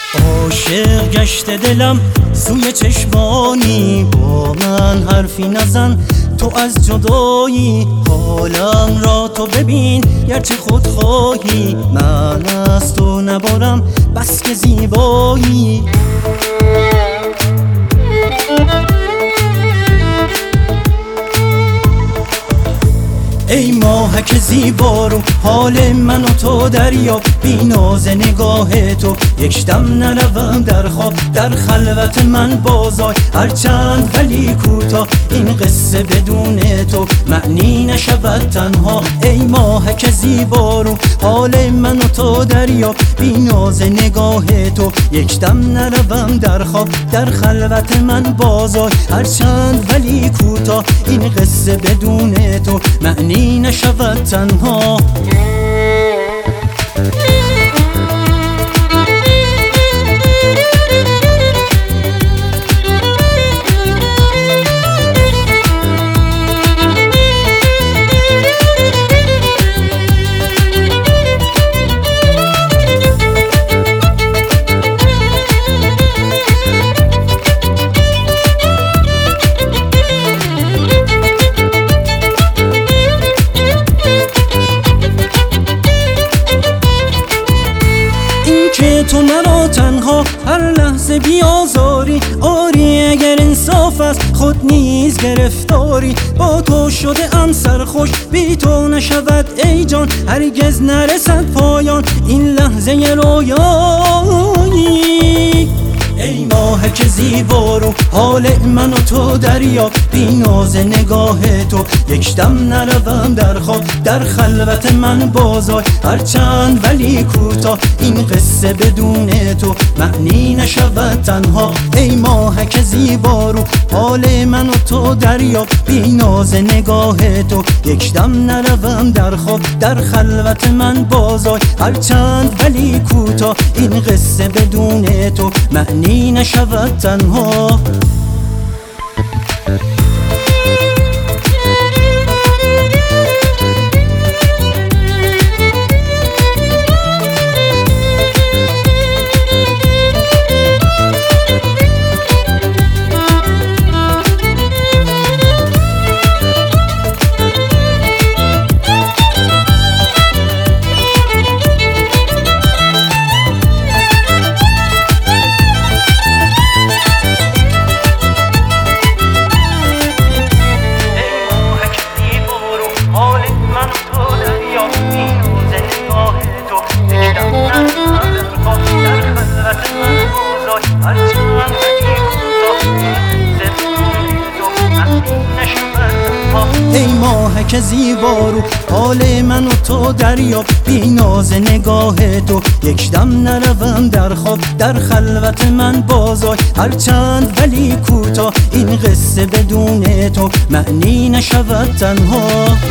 عاشق گشته دلم سوی چشمانی، با من حرفی نزن تو از جدایی. حالم را تو ببین گرچه خود خواهی، من از تو نبارم بس که زیبایی. ای ماهک زیبا رو حال من و تو دریاب، بی ناز نگاه تو یک دم نروم در خواب. در خلوت من بازآی هرچند ولی کوتاه، این قصه بدون تو معنی نشود تنها. ای ماهک زیبا رو حال من و تو دریاب، بی ناز نگاه تو یک دم نروم در خواب. در خلوت من بازآی هرچند ولی کوتاه، این قصه بدون تو معنی نشود تنها. که تو مرا تنها هر لحظه بیازاری، آری اگر انصاف است خود نیز گرفتاری. با تو شده ام سرخوش بی تو نشود ای جان، هرگز نرسد پایان این لحظه رویایی. ای ماهک زیبا رو حال من و تو دریاب، بی ناز نگاه تو یک دم نروم در خواب. در خلوت من بازآی هرچند ولی کوتاه، این قصه بدون تو معنی نشود تنها. ای ماهک زیبا رو حال من و تو دریاب، بی ناز نگاه تو یک دم نروم در خواب. در خلوت من بازآی هرچند ولی کوتاه، این قصه بدون تو معنی نشود تنها. ای ماهک زیبا رو حال من و تو دریاب، بی ناز نگاه تو یک دم نروم در خواب. در خلوت من بازآی هرچند ولی کوتاه، این قصه بدون تو معنی نشود تنها.